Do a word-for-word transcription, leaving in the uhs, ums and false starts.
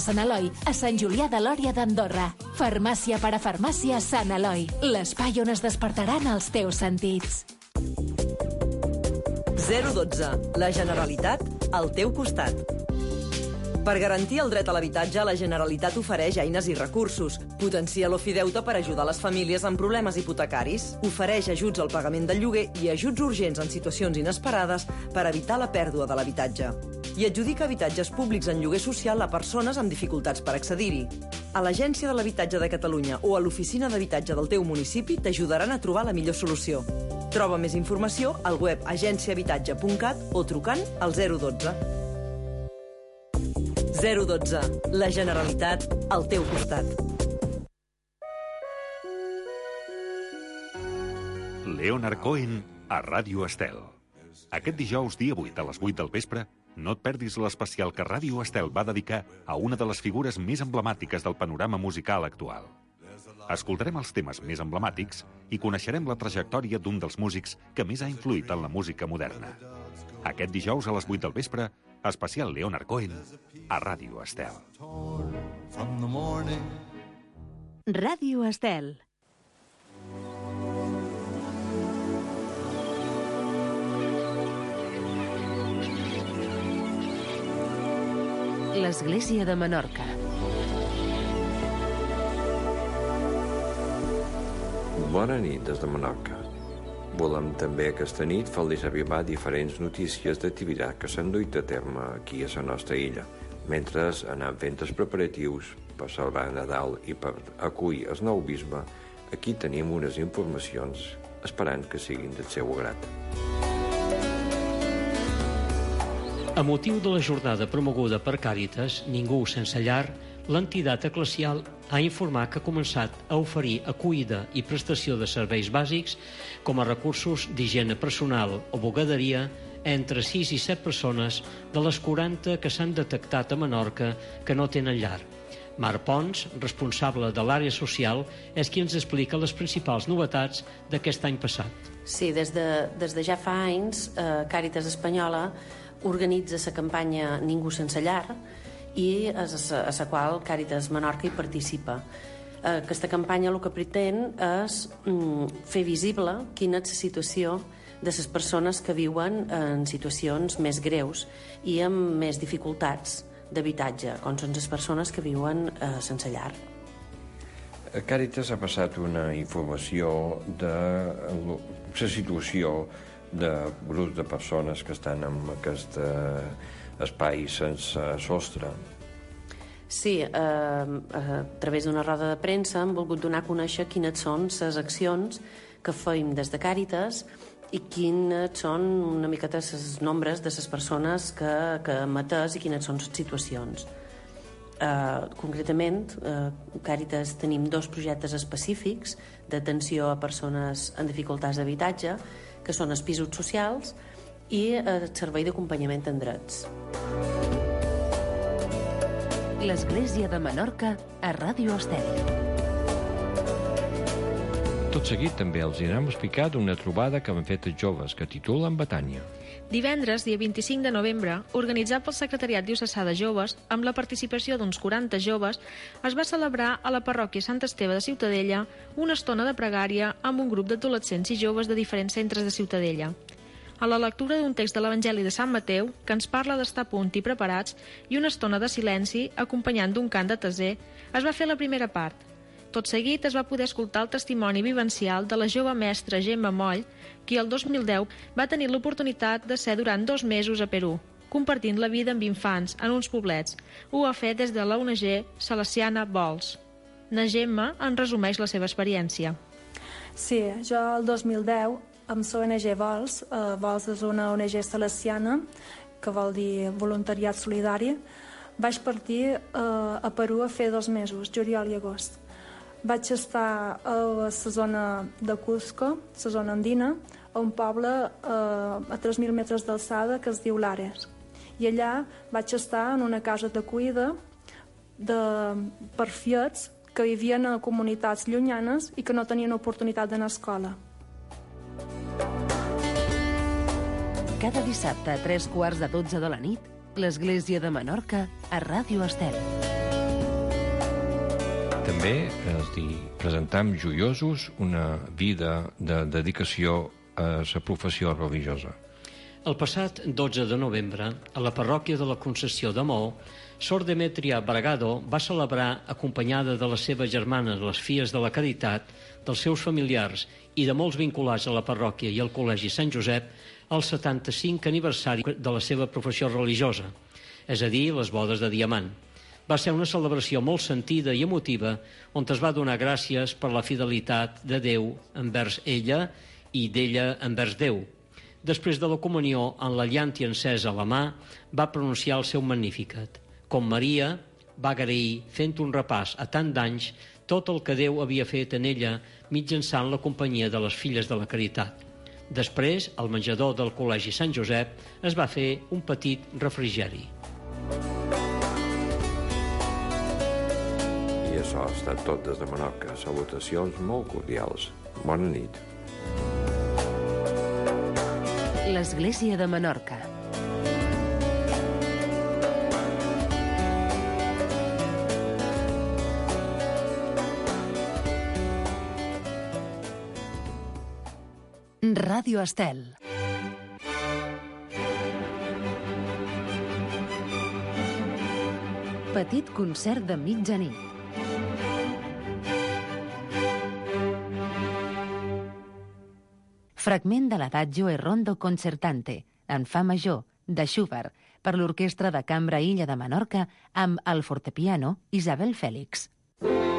Sant Eloi, a Sant Julià de Lòria d'Andorra. Farmàcia per a farmàcia Sant Eloi, l'espai on es despertaran els teus sentits. zero dotze. La Generalitat al teu costat. Per garantir el dret a l'habitatge, la Generalitat ofereix eines i recursos. Potencia l'ofideute per ajudar les famílies amb problemes hipotecaris. Ofereix ajuts al pagament del lloguer i ajuts urgents en situacions inesperades per evitar la pèrdua de l'habitatge. I adjudica habitatges públics en lloguer social a persones amb dificultats per accedir-hi. A l'Agència de l'Habitatge de Catalunya o a l'Oficina d'Habitatge del teu municipi t'ajudaran a trobar la millor solució. Troba més informació al web agència habitatge punt cat o trucant al zero dotze. zero dotze. La Generalitat al teu costat. Leonard Cohen a Ràdio Estel. Aquest dijous, dia vuit, a les vuit del vespre, no et perdis l'especial que Ràdio Estel va dedicar a una de les figures més emblemàtiques del panorama musical actual. Escoltarem els temes més emblemàtics i coneixerem la trajectòria d'un dels músics que més ha influït en la música moderna. Aquest dijous a les vuit del vespre, especial Leonard Cohen a Ràdio Estel. Ràdio Estel. L'Església de Menorca. Bona nit des de Menorca. Volem també aquesta nit fer-los arribar diferents notícies d'activitat que s'han duit a terme aquí a la nostra illa, mentre anem fent els preparatius per celebrar Nadal i per acollir el nou bisbe. Aquí tenim unes informacions esperant que siguin del seu agrat. A motiu de la jornada promoguda per Càritas, Ningú sense llar, l'entitat eclesial ha informat que ha començat a oferir acollida i prestació de serveis bàsics com a recursos d'higiene personal o bugaderia entre sis i set persones de les quaranta que s'han detectat a Menorca que no tenen llar. Marc Pons, responsable de l'àrea social, és qui ens explica les principals novetats d'aquest any passat. Sí, des de, des de ja fa anys, eh, Càritas Espanyola organitza la campanya Ningú sense llar i a la qual Càritas Menorca hi participa. Aquesta campanya el que pretén és fer visible quina és la situació de les persones que viuen en situacions més greus i amb més dificultats d'habitatge, com són les persones que viuen eh, sense llar. Càritas ha passat una informació de la situació de grups de persones que estan en aquest espai sense sostre. Sí, eh, a través d'una roda de premsa hem volgut donar a conèixer quines són les accions que fem des de Càritas i quines són una miqueta els nombres de les persones que, que hem atès i quines són les situacions. Eh, concretament, eh, Càritas tenim dos projectes específics d'atenció a persones en dificultats d'habitatge, que són els pisos socials i el servei d'acompanyament en drets. L'Església de Menorca a Ràdio Estel. Tot seguit també els anirem a explicar d'una trobada que han fet els joves que titulen Betània. Divendres, dia vint-i-cinc de novembre, organitzat pel Secretariat Diocesà de Joves, amb la participació d'uns quaranta joves, es va celebrar a la parròquia Sant Esteve de Ciutadella una estona de pregària amb un grup d'adolescents i joves de diferents centres de Ciutadella. A la lectura d'un text de l'Evangeli de Sant Mateu, que ens parla d'estar a punt i preparats, i una estona de silenci, acompanyant d'un cant de teser, es va fer la primera part. Tot seguit es va poder escoltar el testimoni vivencial de la jove mestra Gemma Moll, qui el dos mil deu va tenir l'oportunitat de ser durant dos mesos a Perú, compartint la vida amb infants en uns poblets. Ho ha fet des de l'O N G Salesiana Vols. Na Gemma en resumeix la seva experiència. Sí, jo el dos mil deu, amb l'O N G Vols, eh, Vols és una O N G salesiana, que vol dir voluntariat solidari, vaig partir eh, a Perú a fer dos mesos, juliol i agost. Vaig estar a la zona de Cusco, la zona andina, a un poble eh, a tres mil metres d'alçada que es diu Lares. I allà vaig estar en una casa d'acollida de, per fiets que vivien a comunitats llunyanes i que no tenien oportunitat d'anar a escola. Cada dissabte a tres quarts de dotze de la nit, l'Església de Menorca a Ràdio Estel. també es di, presentam joiosos una vida de dedicació a la professió religiosa. El passat dotze de novembre, a la parròquia de la Concessió de Maó, Sor Demetria Bragado va celebrar, acompanyada de les seves germanes, les Filles de la Caritat, dels seus familiars i de molts vinculats a la parròquia i al Col·legi Sant Josep, el setanta-cinquè aniversari de la seva professió religiosa, és a dir, les bodes de diamant. Va ser una celebració molt sentida i emotiva, on es va donar gràcies per la fidelitat de Déu envers ella i d'ella envers Déu. Després de la comunió, en la llàntia encesa a la mà, va pronunciar el seu Magnificat. Com Maria, va agrair, fent un repàs a tant d'anys, tot el que Déu havia fet en ella mitjançant la companyia de les Filles de la Caritat. Després, al menjador del Col·legi Sant Josep, es va fer un petit refrigeri. I això ha estat tot des de Menorca. Salutacions molt cordials. Bona nit. L'Església de Menorca. Ràdio Estel. Petit concert de mitjanit. Fragment de l'Adagio e Rondo Concertante, en fa major, de Schubert, per l'Orquestra de Cambra Illa de Menorca, amb el fortepiano Isabel Fèlix.